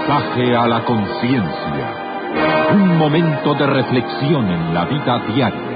Mensaje a la conciencia. Un momento de reflexión en la vida diaria.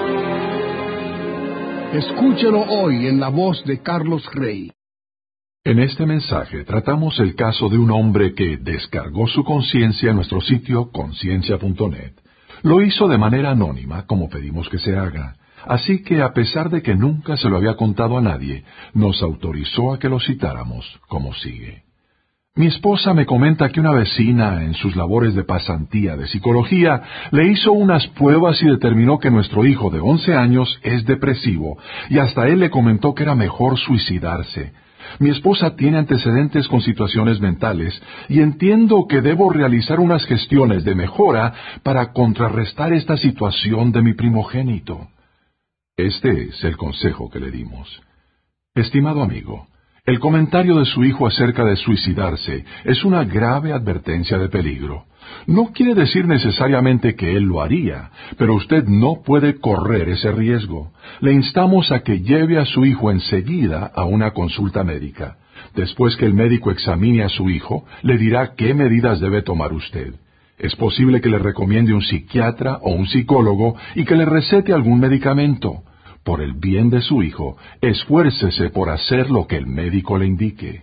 Escúchelo hoy en la voz de Carlos Rey. En este mensaje tratamos el caso de un hombre que descargó su conciencia en nuestro sitio conciencia.net. Lo hizo de manera anónima, como pedimos que se haga. Así que, a pesar de que nunca se lo había contado a nadie, nos autorizó a que lo citáramos, como sigue. Mi esposa me comenta que una vecina, en sus labores de pasantía de psicología, le hizo unas pruebas y determinó que nuestro hijo de 11 años es depresivo, y hasta él le comentó que era mejor suicidarse. Mi esposa tiene antecedentes con situaciones mentales, y entiendo que debo realizar unas gestiones de mejora para contrarrestar esta situación de mi primogénito. Este es el consejo que le dimos. Estimado amigo, el comentario de su hijo acerca de suicidarse es una grave advertencia de peligro. No quiere decir necesariamente que él lo haría, pero usted no puede correr ese riesgo. Le instamos a que lleve a su hijo enseguida a una consulta médica. Después que el médico examine a su hijo, le dirá qué medidas debe tomar usted. Es posible que le recomiende un psiquiatra o un psicólogo y que le recete algún medicamento. Por el bien de su hijo, esfuércese por hacer lo que el médico le indique.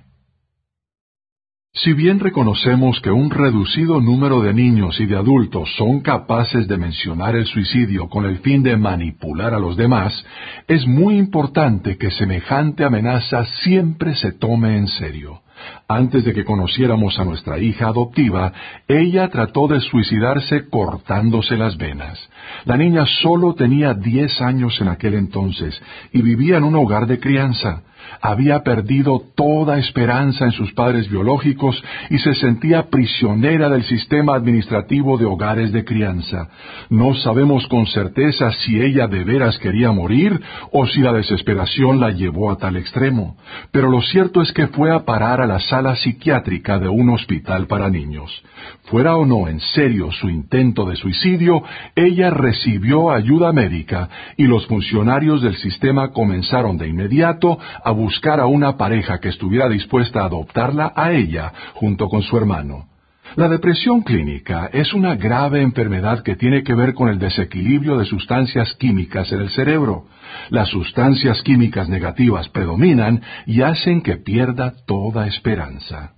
Si bien reconocemos que un reducido número de niños y de adultos son capaces de mencionar el suicidio con el fin de manipular a los demás, es muy importante que semejante amenaza siempre se tome en serio. Antes de que conociéramos a nuestra hija adoptiva, ella trató de suicidarse cortándose las venas. La niña solo tenía 10 años en aquel entonces y vivía en un hogar de crianza. Había perdido toda esperanza en sus padres biológicos y se sentía prisionera del sistema administrativo de hogares de crianza. No sabemos con certeza si ella de veras quería morir o si la desesperación la llevó a tal extremo, pero lo cierto es que fue a parar a la sala psiquiátrica de un hospital para niños. Fuera o no en serio su intento de suicidio, ella recibió ayuda médica y los funcionarios del sistema comenzaron de inmediato a buscar a una pareja que estuviera dispuesta a adoptarla a ella junto con su hermano. La depresión clínica es una grave enfermedad que tiene que ver con el desequilibrio de sustancias químicas en el cerebro. Las sustancias químicas negativas predominan y hacen que pierda toda esperanza.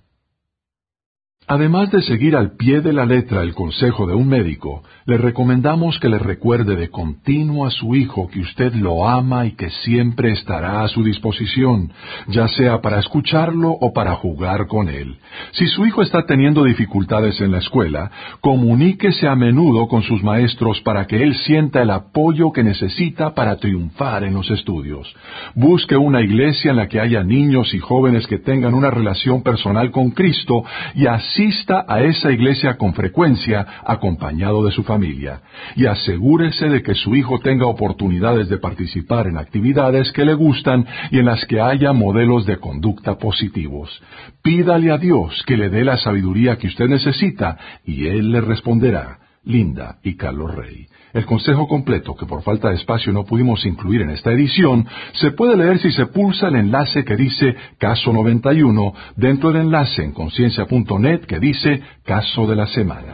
Además de seguir al pie de la letra el consejo de un médico, le recomendamos que le recuerde de continuo a su hijo que usted lo ama y que siempre estará a su disposición, ya sea para escucharlo o para jugar con él. Si su hijo está teniendo dificultades en la escuela, comuníquese a menudo con sus maestros para que él sienta el apoyo que necesita para triunfar en los estudios. Busque una iglesia en la que haya niños y jóvenes que tengan una relación personal con Cristo y asista a esa iglesia con frecuencia acompañado de su familia, y asegúrese de que su hijo tenga oportunidades de participar en actividades que le gustan y en las que haya modelos de conducta positivos. Pídale a Dios que le dé la sabiduría que usted necesita y Él le responderá. Linda y Carlos Rey. El consejo completo, que por falta de espacio no pudimos incluir en esta edición, se puede leer si se pulsa el enlace que dice Caso 91 dentro del enlace en conciencia.net que dice Caso de la Semana.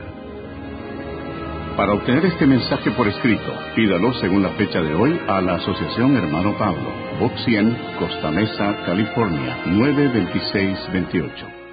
Para obtener este mensaje por escrito, pídalo según la fecha de hoy a la Asociación Hermano Pablo, Box 100, Costa Mesa, California, 92628.